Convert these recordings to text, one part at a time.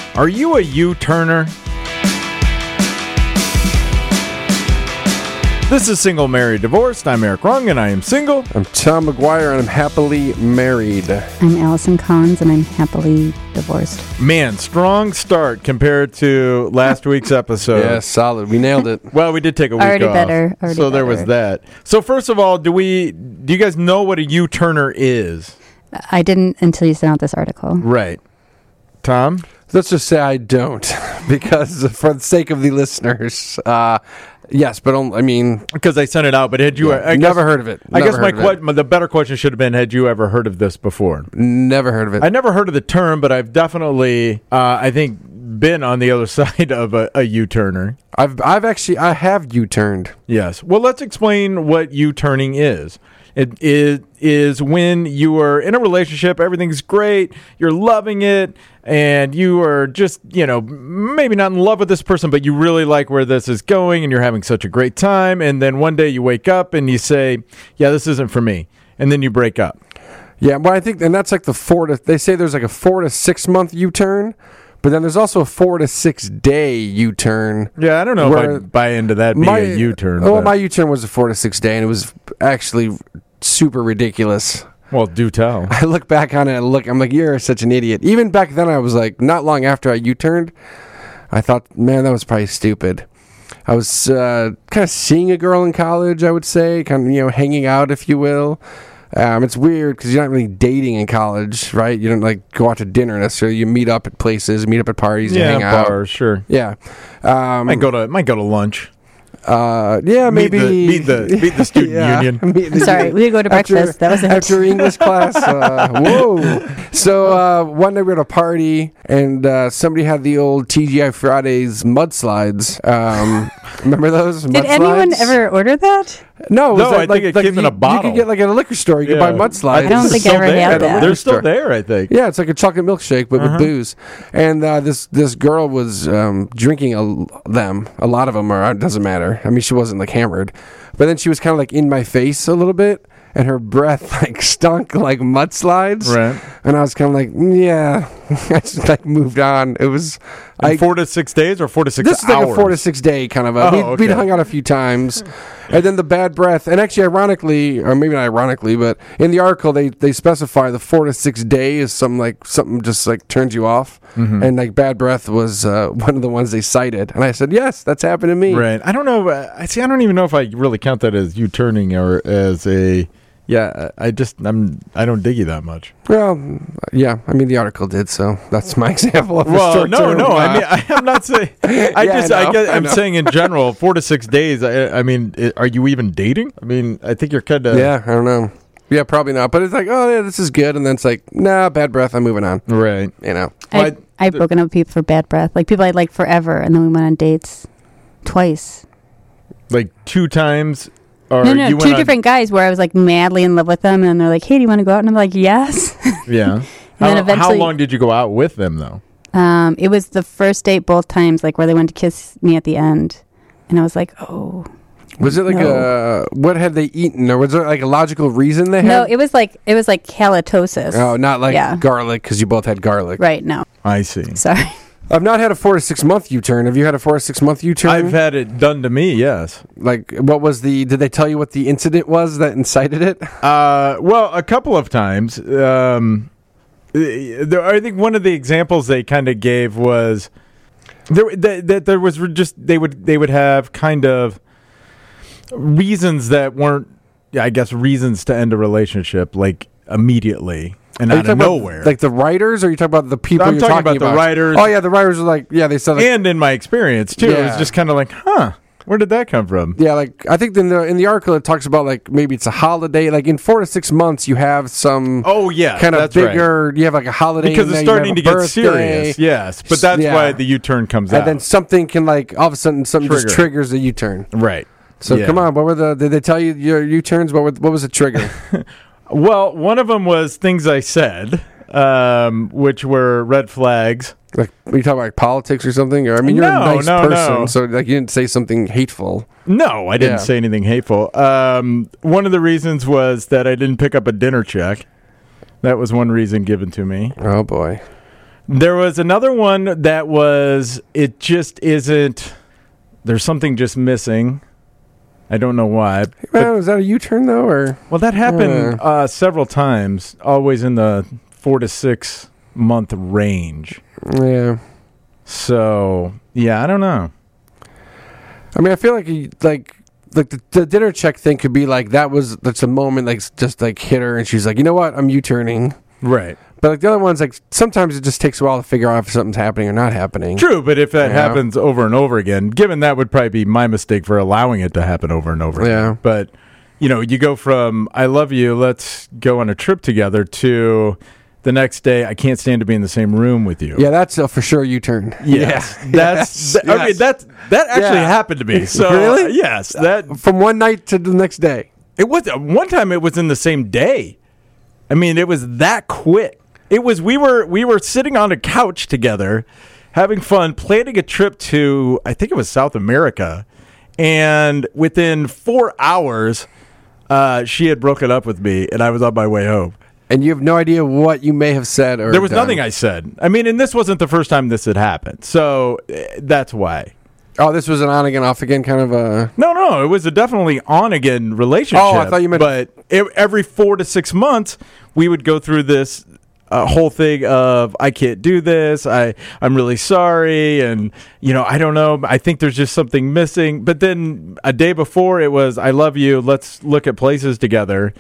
Are you a U-turner? This is Single, Married, Divorced. I'm Eric Rung, and I am single. I'm Tom McGuire, and I'm happily married. I'm Allison Collins, and I'm happily divorced. Man, strong start compared to last week's episode. Yeah, solid. We nailed it. Well, we did take a week Already off. better. So there was that. So first of all, do you guys know what a U-turner is? I didn't until you sent out this article. Right. Tom? Let's just say I don't, because for the sake of the listeners, yes, but I mean... Because I sent it out, but had you... Yeah, never heard of it. I guess the better question should have been, had you ever heard of this before? Never heard of it. I never heard of the term, but I've definitely, I think, been on the other side of a U-turner. I have U-turned. Yes. Well, let's explain what U-turning is. It is when you are in a relationship, everything's great, you're loving it, and you are just, maybe not in love with this person, but you really like where this is going, and you're having such a great time, and then one day you wake up and you say, yeah, this isn't for me, and then you break up. Yeah, but I think, and that's like they say there's like a 4 to 6 month U-turn, but then there's also a 4 to 6 day U-turn. Yeah, I don't know if I buy into that being a U-turn. Well, my U-turn was a 4 to 6 day, and it was actually super ridiculous. Well, do tell. I look back on it and I'm like, you're such an idiot. Even back then, I was like, not long after I U-turned, I thought, man, that was probably stupid. I was kind of seeing a girl in college, I would say, kind of, hanging out, if you will. It's weird because you're not really dating in college, right? You don't like go out to dinner necessarily. You meet up at places, meet up at parties, you hang out. Bars, sure. Yeah, might go to lunch. Yeah, maybe meet the student union. Sorry, we could go to breakfast. That was it. After English class. Whoa! So one day we were at a party, and somebody had the old TGI Fridays mudslides. Remember those? Did anyone ever order that? No, I think it came in a bottle. You could get like at a liquor store. You could buy mudslides. I don't think I ever had that. They're still there, I think. Yeah, it's like a chocolate milkshake, but with booze. And this girl was drinking a lot of them, or it doesn't matter. I mean, she wasn't like hammered, but then she was kind of like in my face a little bit, and her breath like stunk like mudslides. Right. And I was kind of like, yeah. I just like moved on. It was 4 to 6 days or 4 to 6 hours? This is like a 4 to 6 day kind of. We'd hung out a few times, and then the bad breath. And actually, ironically, or maybe not ironically, but in the article they specify the 4 to 6 day is something just like turns you off, and like bad breath was one of the ones they cited. And I said, yes, that's happened to me. Right. I don't know. I don't even know if I really count that as U-turning or as a. Yeah, I don't dig you that much. Well, yeah, I mean the article did, so that's my example of short term. No. I mean, I'm not saying. I'm saying in general, 4 to 6 days. I mean, are you even dating? I mean, I think you're kind of. Yeah, I don't know. Yeah, probably not. But it's like, oh yeah, this is good, and then it's like, nah, bad breath. I'm moving on. Right. I've broken up with people for bad breath, like people I liked forever, and then we went on dates twice. Like 2 times. Or no, 2 different guys where I was like madly in love with them, and they're like, "Hey, do you want to go out?" And I'm like, "Yes." Yeah. And then eventually, how long did you go out with them though? It was the first date both times, like where they went to kiss me at the end, and I was like, "Oh." Was it like what had they eaten, or was there like a logical reason they had? No, it was like halitosis. Oh, not like garlic, because you both had garlic. Right. No. I see. Sorry. I've not had a 4 to 6 month U-turn. Have you had a 4 to 6 month U-turn? I've had it done to me, yes. Like, did they tell you what the incident was that incited it? Well, a couple of times. I think one of the examples they kind of gave was there was just they would have kind of reasons that weren't, I guess, reasons to end a relationship, like immediately. And out of nowhere. Like the writers, or are you talking about the people I'm talking about? The writers. Oh, yeah, the writers are like, yeah, they said like... And in my experience, too, it was just kind of like, where did that come from? Yeah, like, I think in the article it talks about, like, maybe it's a holiday. Like, in 4 to 6 months, you have some... Oh, yeah, kind of bigger... Right. You have, like, a holiday. Because it's starting to get serious, yes. But that's why the U-turn comes out. And then something can, like, all of a sudden, something just triggers the U-turn. Right. So, come on, did they tell you your U-turns? What was the trigger? Well, one of them was things I said... which were red flags. Like, are you talking about like politics or something? Or I mean, you're a nice person, so like you didn't say something hateful. No, I didn't say anything hateful. One of the reasons was that I didn't pick up a dinner check. That was one reason given to me. Oh boy. There was another one that was, it just isn't, there's something just missing. I don't know why. Man, was that a U-turn though, or? Well, that happened several times, always in the 4 to 6 month range. Yeah. So, yeah, I don't know. I mean, I feel like the dinner check thing could be like that's a moment like just like hit her and she's like, you know what, I'm U-turning. Right. But like the other ones, like sometimes it just takes a while to figure out if something's happening or not happening. True, but if that happens over and over again, given that would probably be my mistake for allowing it to happen over and over again. But, you go from, I love you, let's go on a trip together, to the next day, I can't stand to be in the same room with you. Yeah, that's a for sure U-turn. Yes. Yeah. That's, Yes. I mean, that actually happened to me. So, Really? Yes. That From one night to the next day. It was, one time it was in the same day. I mean, it was that quick. It was, we were sitting on a couch together, having fun, planning a trip to, I think it was South America. And within 4 hours, she had broken up with me, and I was on my way home. And you have no idea what you may have said or There was done. nothing I said. I mean, and this wasn't the first time this had happened. So that's why. Oh, this was an on again, off again kind of a... No, it was a definitely on again relationship. Oh, I thought you meant... But every 4 to 6 months, we would go through this whole thing of, I can't do this, I'm really sorry, and, I don't know, I think there's just something missing. But then a day before, it was, I love you, let's look at places together,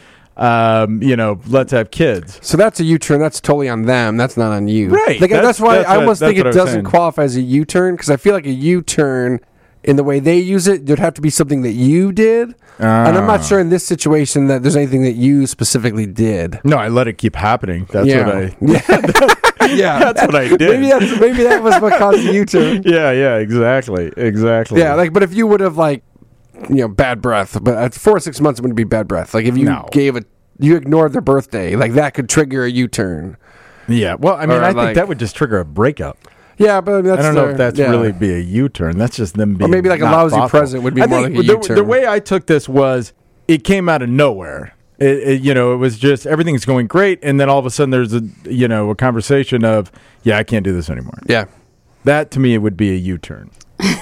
let's have kids. So that's a U-turn. That's totally on them. That's not on you. Right. Like, that's why I almost think it what I was doesn't saying. qualify as a U-turn, because I feel like a U-turn, in the way they use it, there'd have to be something that you did. And I'm not sure in this situation that there's anything that you specifically did. No, I let it keep happening. That's what I... Yeah, That's what I did. Maybe that was what caused the U-turn. Yeah, exactly. Yeah, like, but if you would have, like, bad breath, but at 4 or 6 months it wouldn't be bad breath. Like, if you you ignored their birthday, like, that could trigger a U-turn. Yeah, well, I mean, Or, I like- think that would just trigger a breakup. Yeah, but I mean, that's I don't know if that's really be a U-turn. That's just them being, or maybe like a not lousy thoughtful. present would be I more think like a U-turn. the way I took this was, it came out of nowhere. It was just, everything's going great, and then all of a sudden there's a conversation of, I can't do this anymore. Yeah. That to me would be a U-turn.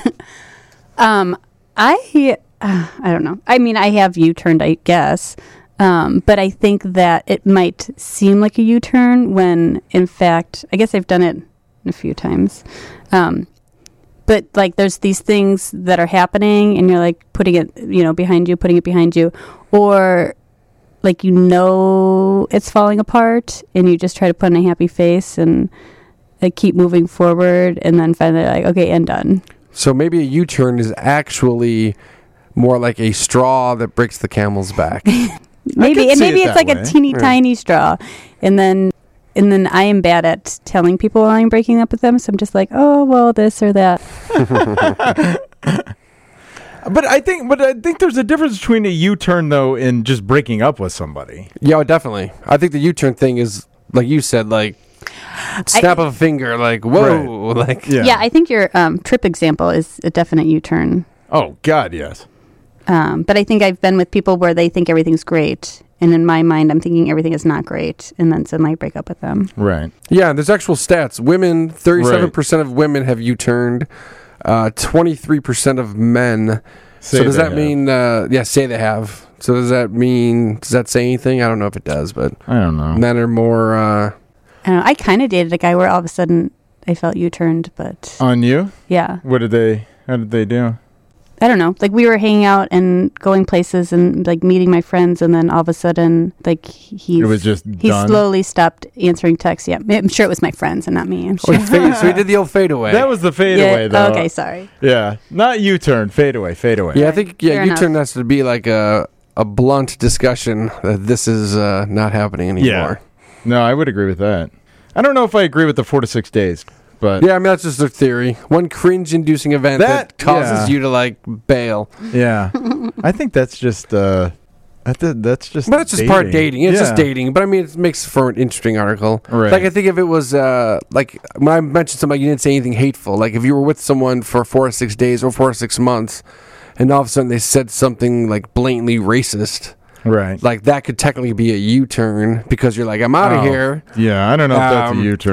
I don't know. I mean, I have U-turned, I guess. But I think that it might seem like a U-turn when, in fact, I guess I've done it a few times. But, like, there's these things that are happening, and you're, like, putting it, behind you, putting it behind you. Or, like, it's falling apart, and you just try to put on a happy face and, like, keep moving forward, and then finally, like, okay, and done. So maybe a U-turn is actually more like a straw that breaks the camel's back. Maybe see it it's that like way. a teeny tiny straw, and then I am bad at telling people when I'm breaking up with them. So I'm just like, oh well, this or that. But I think there's a difference between a U-turn though and just breaking up with somebody. Yeah, definitely. I think the U-turn thing is, like you said, like snap of a finger, like whoa, like Yeah, I think your trip example is a definite U-turn. Oh God, yes. But I think I've been with people where they think everything's great, and in my mind, I'm thinking everything is not great, and then suddenly I break up with them. Right. Yeah, there's actual stats. Women, 37% of women have U-turned. 23% of men. Say So does they that have. mean? Say they have. So does that mean? Does that say anything? I don't know if it does, but I don't know. men are more. I don't know. I kind of dated a guy where all of a sudden I felt U-turned, but On you? yeah. How did they do? I don't know. Like, we were hanging out and going places and, like, meeting my friends, and then all of a sudden, like, he It was just he done? slowly stopped answering texts. Yeah, I'm sure it was my friends and not me. I'm Oh, sure. so he did the old fade away. That was the fade Yeah, away though. okay, sorry. Yeah. Not U-turn, fade away. Yeah, I think Fair U-turn has to be like a blunt discussion that this is not happening anymore. Yeah. No, I would agree with that. I don't know if I agree with the 4 to 6 days, but Yeah, I mean that's just their theory. One cringe-inducing event that causes you to like bail. yeah. I think that's just that's just But that's just part of dating. It's just Yeah. dating. But I mean, it makes for an interesting article. Right. Like I think if it was like when I mentioned somebody, you didn't say anything hateful. Like if you were with someone for 4 or 6 days or 4 or 6 months, and all of a sudden they said something like blatantly racist, Right. like that could technically be a U-turn because you're like, I'm out of Oh. here. Yeah, I don't know if that's a Um, U-turn.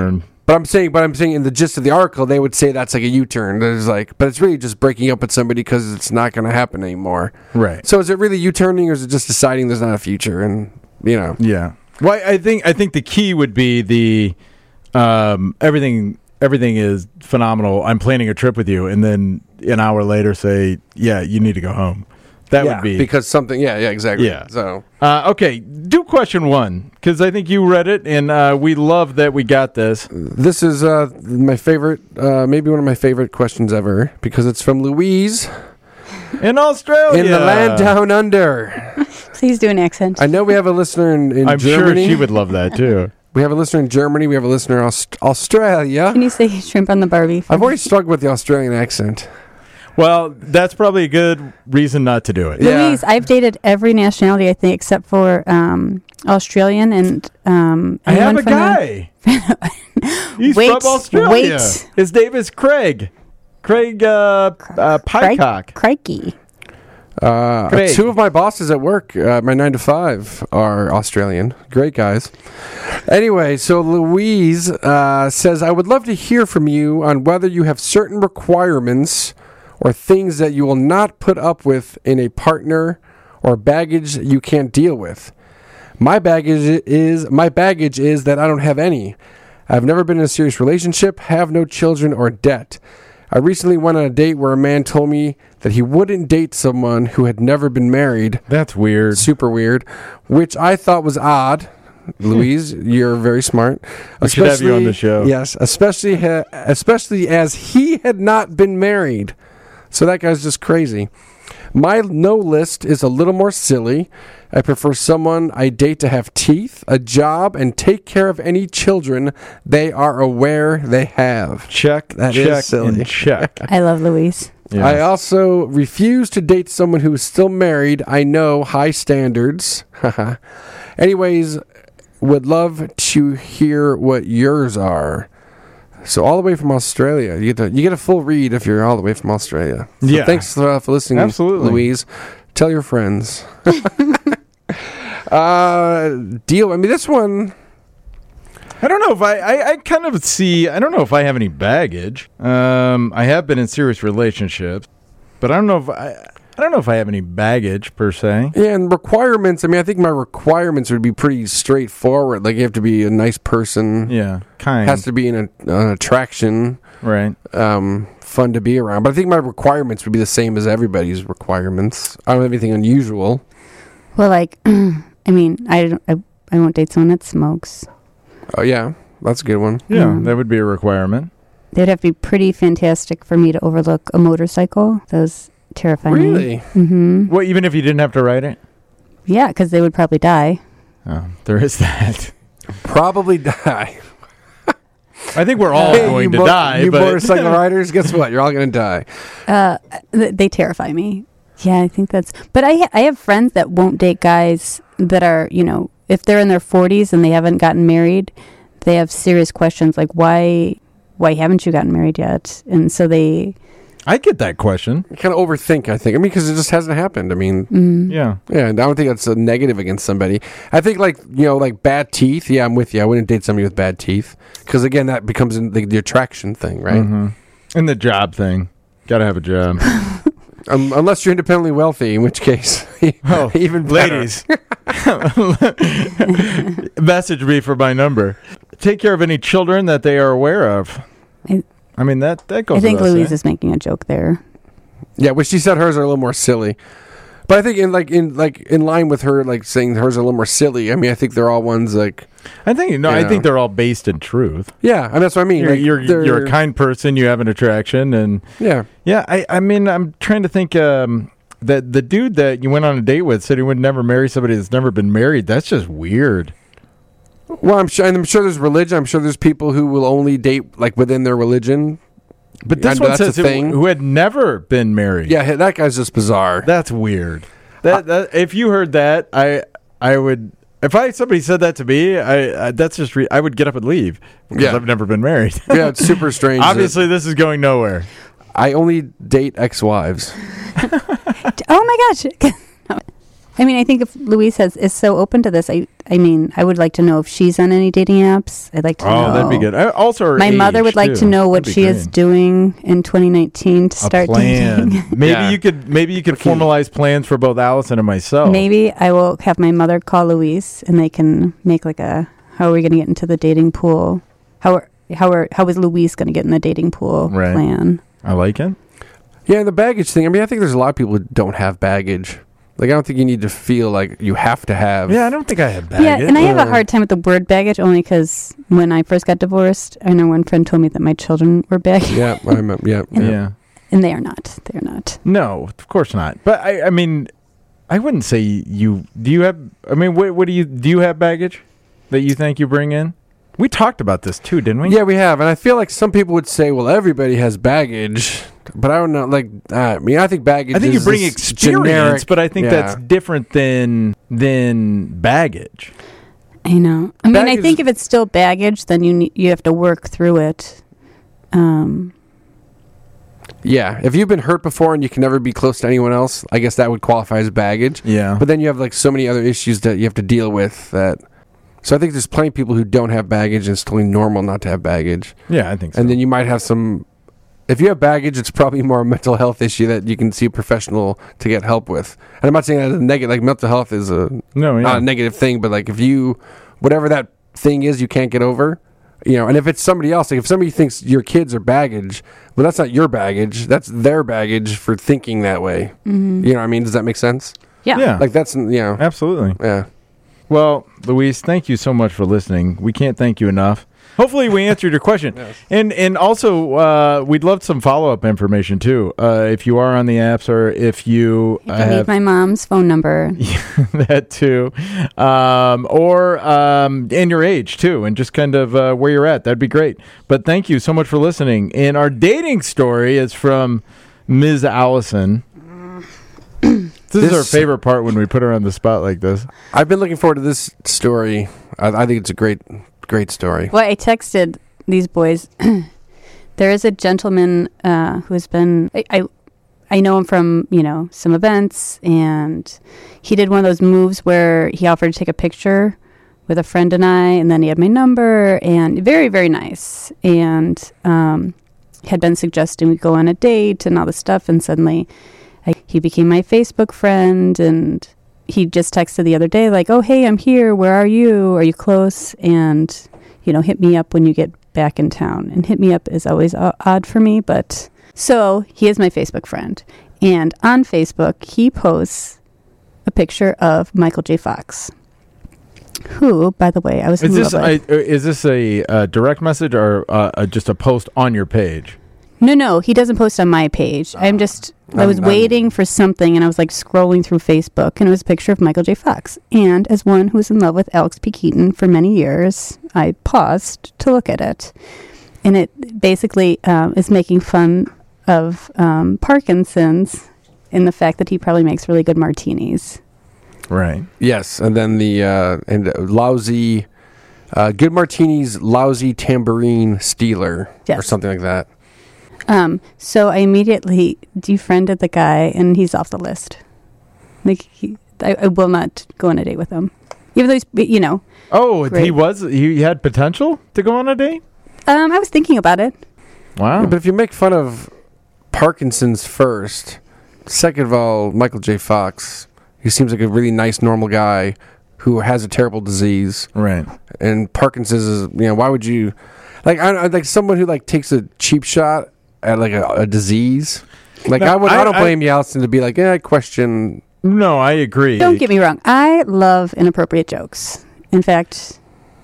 But I'm saying in the gist of the article, they would say that's like a U-turn. There's like, but it's really just breaking up with somebody because it's not going to happen anymore. Right. So is it really U-turning, or is it just deciding there's not a future? And Yeah. Well, I think the key would be the everything is phenomenal. I'm planning a trip with you, and then an hour later say, yeah, you need to go home. That would be because something. Yeah, exactly. Yeah. So okay, do question 1 because I think you read it, and we love that we got this. this is my favorite, maybe one of my favorite questions ever, because it's from Louise In Australia, in the land down under. Please do an accent. I know we have a listener in I'm Germany. sure she would love that too. We have a listener in Germany. We have a listener in Australia. Can you say shrimp on the Barbie? I've always struggled with the Australian accent. Well, that's probably a good reason not to do it. Yeah. Louise, I've dated every nationality, I think, except for Australian and I have anyone a from guy. He's Wait, from Australia. wait. His name is Craig. Craig Pycock. Crikey. Craig. 2 of my bosses at work, my 9 to 5, are Australian. Great guys. Anyway, so Louise says, I would love to hear from you on whether you have certain requirements or things that you will not put up with in a partner, or baggage you can't deal with. My baggage is that I don't have any. I've never been in a serious relationship, have no children or debt. I recently went on a date where a man told me that he wouldn't date someone who had never been married. That's weird. Super weird, which I thought was odd. Louise, you're very smart. We should have you on the show. Yes, especially as he had not been married. So that guy's just crazy. My no list is a little more silly. I prefer someone I date to have teeth, a job, and take care of any children they are aware they have. Check, That check, is silly. and check. I love Louise. Yes. I also refuse to date someone who is still married. I know, high standards. Anyways, would love to hear what yours are. So all the way from Australia. You get a full read if you're all the way from Australia. So Yeah. thanks for listening, Absolutely. Louise. Tell your friends. Deal. I mean, this one... I don't know if I kind of see. I don't know if I have any baggage. I have been in serious relationships, but I don't know if I have any baggage per se. Yeah, and requirements. I mean, I think my requirements would be pretty straightforward. Like, you have to be a nice person. Yeah, kind. Has to be an attraction. Right. Fun to be around. But I think my requirements would be the same as everybody's requirements. I don't have anything unusual. Well, like, I mean, I won't date someone that smokes. Oh, yeah. That's a good one. Yeah, that would be a requirement. They'd have to be pretty fantastic for me to overlook a motorcycle. Those terrify me. Really? Mm-hmm. Well, even if you didn't have to ride it. Yeah, because they would probably die. Oh, there is that. Probably die. I think we're all going to die. You but motorcycle riders, guess what? You're all going to die. They terrify me. Yeah, I think that's... But I have friends that won't date guys that are, if they're in their 40s and they haven't gotten married, they have serious questions like, why haven't you gotten married yet? And so they... I get that question. You kind of overthink, I think. I mean, because it just hasn't happened. I mean, Yeah. yeah, I don't think that's a negative against somebody. I think, like bad teeth. Yeah, I'm with you. I wouldn't date somebody with bad teeth. Because, again, that becomes the attraction thing, right? Mm-hmm. And the job thing. Got to have a job. Unless you're independently wealthy, in which case, even better. Ladies, message me for my number. Take care of any children that they are aware of. I mean, that goes I think without Louise saying. is making a joke there. Yeah, which she said hers are a little more silly. But I think in line with her, like, saying hers are a little more silly. I mean, I think they're all ones like... I think I think they're all based in truth. Yeah, and that's what I mean. You're a kind person. You have an attraction, and yeah. I mean, I'm trying to think. That the dude that you went on a date with said he would never marry somebody that's never been married. That's just weird. Well, I'm sure there's religion. I'm sure there's people who will only date like within their religion. But this And one that's a says thing. who had never been married. Yeah, that guy's just bizarre. That's weird. That if you heard that, I would. If somebody said that to me, that's just I would get up and leave because I've never been married. Yeah, it's super strange. Obviously, this is going nowhere. I only date ex-wives. Oh my gosh. I mean, I think if Louise is so open to this, I mean, I would like to know if she's on any dating apps. I'd like to know. Oh, that'd be good. Also, her my age, mother would like too. to know what That'd be she is great. doing in 2019 to start A plan. dating. Maybe Yeah. you could formalize plans for both Allison and myself. Maybe I will have my mother call Louise, and they can make like a how are we going to get into the dating pool? How is Louise going to get in the dating pool Right. plan? I like it. Yeah, and the baggage thing. I mean, I think there's a lot of people who don't have baggage. Like, I don't think you need to feel like you have to have. Yeah, I don't think I have baggage. Yeah, and I have a hard time with the word baggage only because when I first got divorced, I know one friend told me that my children were baggage. Yeah, I remember. Yeah. Yeah. And they are not. They are not. No, of course not. But I mean, I wouldn't say you. Do you have? I mean, what do you have baggage that you think you bring in? We talked about this too, didn't we? Yeah, we have. And I feel like some people would say, well, everybody has baggage. But I don't know. Like, I mean, I think baggage I think you is bring this experience, generic, but I think yeah. that's different than baggage. I know. I mean, I Baggage- think if it's still baggage, then you have to work through it. Yeah, if you've been hurt before and you can never be close to anyone else, I guess that would qualify as baggage. Yeah. But then you have like so many other issues that you have to deal with that. So I think there's plenty of people who don't have baggage and it's totally normal not to have baggage. Yeah, I think so. And then you might have some. If you have baggage, it's probably more a mental health issue that you can see a professional to get help with. And I'm not saying that as a negative. Like mental health is not a negative thing, but like if you, whatever that thing is, you can't get over. You know, and if it's somebody else, like if somebody thinks your kids are baggage, well, that's not your baggage. That's their baggage for thinking that way. Mm-hmm. You know what I mean? Does that make sense? Yeah. Like that's, you know, Absolutely. yeah. Well, Louise, thank you so much for listening. We can't thank you enough. Hopefully we answered your question. Yes. And also, we'd love some follow-up information, too. If you are on the apps or if you You can leave have my mom's phone number. that, too. And your age, too, and just kind of where you're at. That'd be great. But thank you so much for listening. And our dating story is from Ms. Allison. This is our favorite part when we put her on the spot like this. I've been looking forward to this story. I think it's a great story. Well, I texted these boys. There is a gentleman who's been I know him from, some events, and he did one of those moves where he offered to take a picture with a friend and I, and then he had my number, and very, very nice. And had been suggesting we go on a date and all this stuff, and suddenly he became my Facebook friend, and he just texted the other day like, oh, hey, I'm here. Where are you? Are you close? And, hit me up when you get back in town. And hit me up is always odd for me, but so he is my Facebook friend. And on Facebook, he posts a picture of Michael J. Fox, who, by the way, I was in love with. Is this a direct message or just a post on your page? No, he doesn't post on my page. I was waiting for something, and I was like scrolling through Facebook, and it was a picture of Michael J. Fox. And as one who was in love with Alex P. Keaton for many years, I paused to look at it. And it basically is making fun of Parkinson's and the fact that he probably makes really good martinis. Right. Yes, and then lousy, good martinis, lousy tambourine stealer, or Yes. something like that. So I immediately defriended the guy, and he's off the list. Like I will not go on a date with him, even though he's, Oh, Great. he had potential to go on a date? I was thinking about it. Wow. Yeah, but if you make fun of Parkinson's first, second of all, Michael J. Fox, he seems like a really nice, normal guy who has a terrible disease. Right. And Parkinson's is, why would you, like someone who like takes a cheap shot at like a disease. Like No, I don't blame Allison to be like, I question. No, I agree. Don't get me wrong. I love inappropriate jokes. In fact,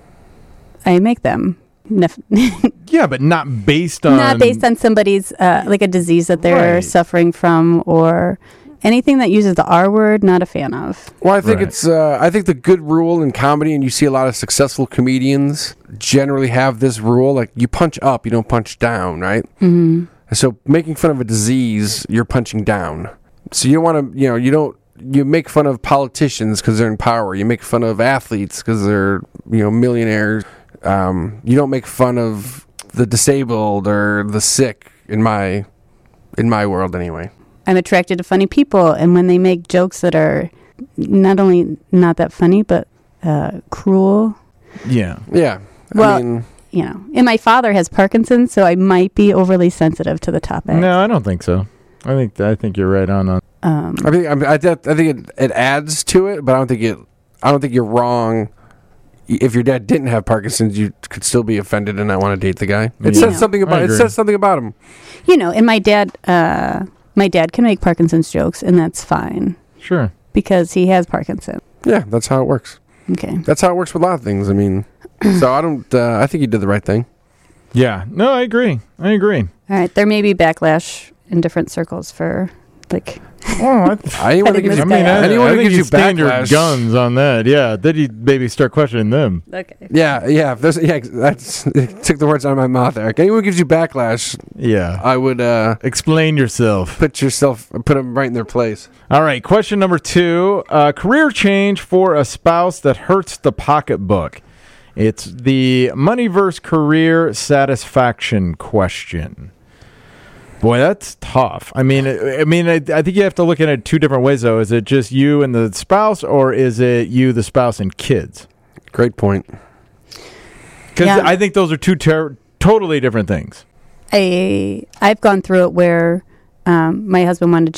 I make them. Yeah, but not based on... Not based on somebody's, like a disease that they're Right. suffering from, or anything that uses the R word, not a fan of. Well, I think Right. I think the good rule in comedy, and you see a lot of successful comedians generally have this rule, like you punch up, you don't punch down, right? Mm-hmm. So making fun of a disease, you're punching down. So you don't want to, you make fun of politicians because they're in power. You make fun of athletes because they're, millionaires. You don't make fun of the disabled or the sick in my world anyway. I'm attracted to funny people, and when they make jokes that are not only not that funny, but cruel. Yeah. Yeah. Well, I mean, you know, and my father has Parkinson's, so I might be overly sensitive to the topic. No, I don't think so. I think you're right on. I think it adds to it, but I don't think you're wrong. If your dad didn't have Parkinson's, you could still be offended and not want to date the guy. It Yeah. says something about I agree. it says something about him. You know, and my dad can make Parkinson's jokes, and that's fine Sure. because he has Parkinson's. Yeah, that's how it works. Okay. That's how it works with a lot of things. I mean, so I don't. I think you did the right thing. Yeah. No, I agree. All right. There may be backlash in different circles for like. Oh, Anyone that think gives this you, guy- anyone I that think gives you you stand your backlash, guns on that. Yeah. Then you maybe start questioning them. Okay. Yeah. That's it took the words out of my mouth, Eric. Anyone who gives you backlash, Yeah. I would Explain yourself. put them right in their place. All right. Question number 2. Career change for a spouse that hurts the pocketbook. It's the money versus career satisfaction question. Boy, that's tough. I think you have to look at it 2 different ways, though. Is it just you and the spouse, or is it you, the spouse, and kids? Great point. Because Yeah. I think those are 2 totally different things. I've gone through it where my ex-husband wanted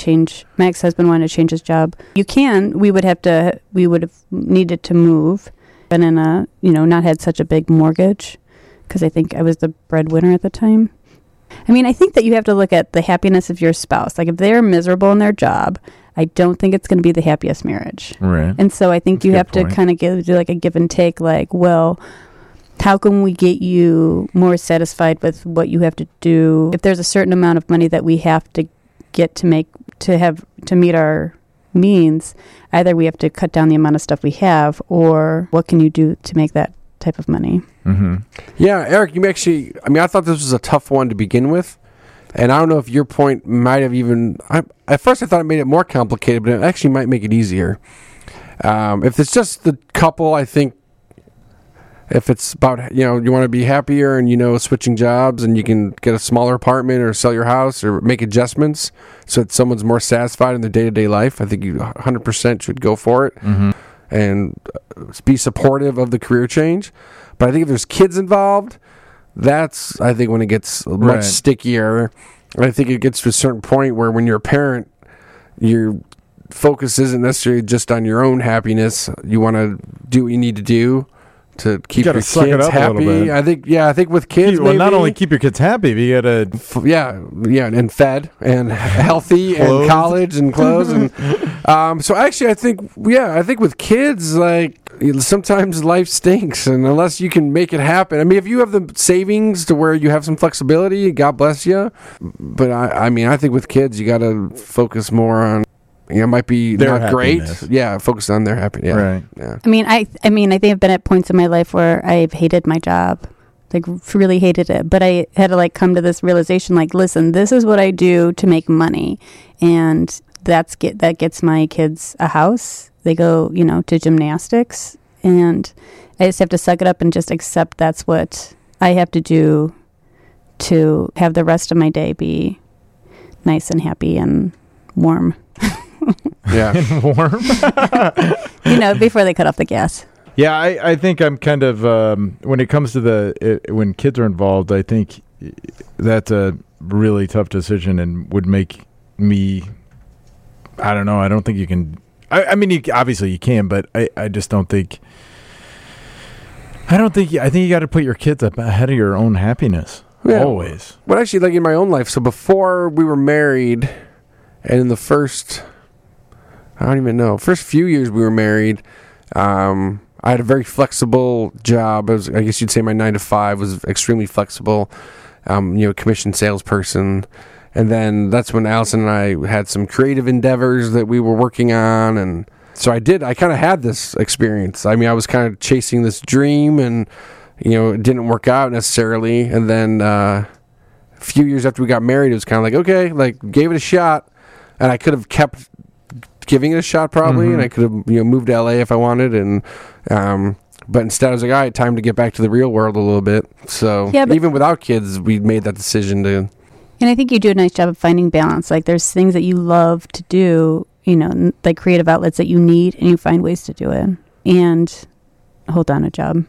to change his job. We would have needed to move, been in not had such a big mortgage, because I think I was the breadwinner at the time. I mean, I think that you have to look at the happiness of your spouse. Like if they're miserable in their job, I don't think it's going to be the happiest marriage. Right. And so I think That's a you good have to point. kind of do like a give and take, like, well, how can we get you more satisfied with what you have to do? If there's a certain amount of money that we have to get to meet our means, either we have to cut down the amount of stuff we have, or what can you do to make that type of money? Mm-hmm. Yeah, Eric, I thought this was a tough one to begin with. And I don't know if your point might have at first I thought it made it more complicated, but it actually might make it easier. If it's just the couple, I think if it's about, you want to be happier and, switching jobs and you can get a smaller apartment or sell your house or make adjustments so that someone's more satisfied in their day-to-day life, I think you 100% should go for it. Mm-hmm. And be supportive of the career change. But I think if there's kids involved, that's, I think, when it gets much Right. stickier. I think it gets to a certain point where when you're a parent, your focus isn't necessarily just on your own happiness. You want to do what you need to do to keep gotta your suck it kids up a little happy. bit. I think with kids, Well, not maybe- only keep your kids happy, but you gotta. and fed and healthy and Clothed. college and clothes and so actually I think with kids, like, sometimes life stinks, and unless you can make it happen, I mean, if you have the savings to where you have some flexibility, God bless you. But I think with kids you got to focus more on, it might be Their not great. happiness. Yeah, focus on their happiness. Yeah. Right. Yeah. I think I've been at points in my life where I've hated my job, like really hated it. But I had to come to this realization, like, listen, this is what I do to make money, and that gets my kids a house. They go, to gymnastics, and I just have to suck it up and just accept that's what I have to do to have the rest of my day be nice and happy and warm. Yeah. Warm. Before they cut off the gas. Yeah, I think I'm kind of when it comes to when kids are involved, I think that's a really tough decision and would make me. I don't know. I don't think you can. I mean, obviously you can, but I just don't think. I think you got to put your kids up ahead of your own happiness. Yeah. Always. But actually, like in my own life, so before we were married, and in the first few years we were married, I had a very flexible job. I guess you'd say my 9 to 5 was extremely flexible. Commission salesperson. And then that's when Allison and I had some creative endeavors that we were working on. And so I kind of had this experience. I mean, I was kind of chasing this dream, and, it didn't work out necessarily. And then a few years after we got married, it was kind of like, okay, gave it a shot. And I could have kept giving it a shot probably, and I could have moved to LA if I wanted, and but instead I was like, all right, time to get back to the real world a little bit. So even without kids, we made that decision to. And I think you do a nice job of finding balance. Like, there's things that you love to do, like creative outlets that you need, and you find ways to do it and hold down a job,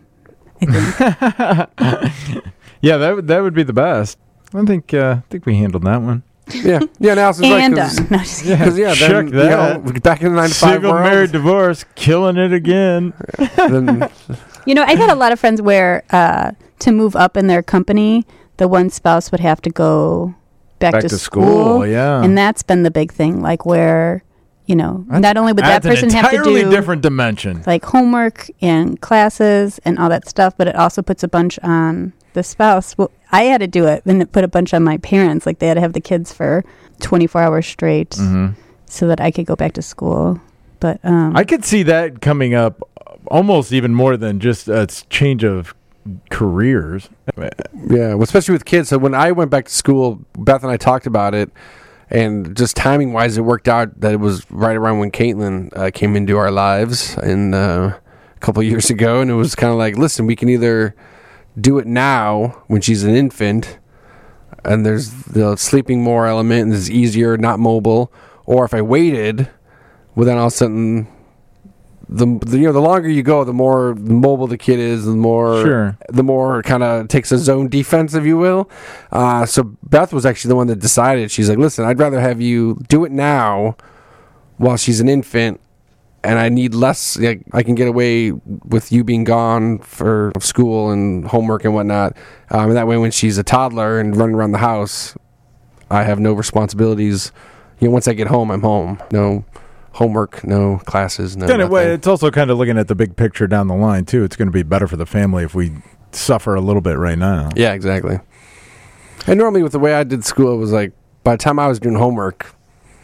I think. Yeah, that would be the best. I think we handled that one. Yeah. Now it's And like, done. No, just kidding. because then, Check that. back in the 9 to 5 Single, world, married, divorce, killing it again. then, I had a lot of friends where to move up in their company, the one spouse would have to go back to school. Yeah, And that's been the big thing, like where, not only would that Adds person an have to entirely do different dimension. like homework and classes and all that stuff, but it also puts a bunch on the spouse. Well, I had to do it, and it put a bunch on my parents. Like they had to have the kids for 24 hours straight so that I could go back to school. But I could see that coming up almost even more than just a change of careers. yeah, well, especially with kids. So when I went back to school, Beth and I talked about it, and just timing wise, it worked out that it was right around when Caitlin came into our lives a couple of years ago, and it was kind of like, listen, we can either do it now when she's an infant, and there's the sleeping more element, and it's easier, not mobile, or if I waited, well, then all of a sudden, the longer you go, the more mobile the kid is, the more kind of takes a zone defense, if you will. So Beth was actually the one that decided. She's like, listen, I'd rather have you do it now while she's an infant, and I need less. Like, I can get away with you being gone for school and homework and whatnot. And that way, when she's a toddler and running around the house, I have no responsibilities. Once I get home, I'm home. No homework, no classes, no nothing. It's also kind of looking at the big picture down the line, too. It's going to be better for the family if we suffer a little bit right now. Yeah, exactly. And normally with the way I did school, it was like, by the time I was doing homework,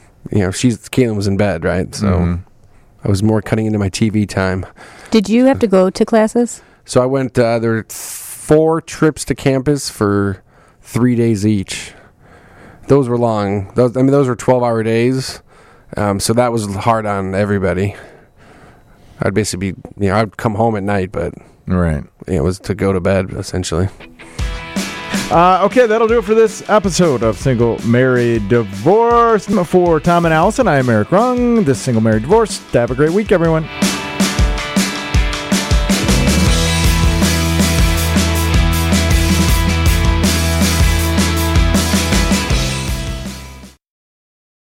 Caitlin was in bed, right? So I was more cutting into my TV time. did you have to go to classes? So I went, there were 4 trips to campus for 3 days each. Those were long. Those were 12-hour days. So that was hard on everybody. I'd basically be, I'd come home at night, but Right. it was to go to bed, essentially. Okay, that'll do it for this episode of Single, Married, Divorced. For Tom and Allison, I am Eric Rung. This Single, Married, Divorced. Have a great week, everyone.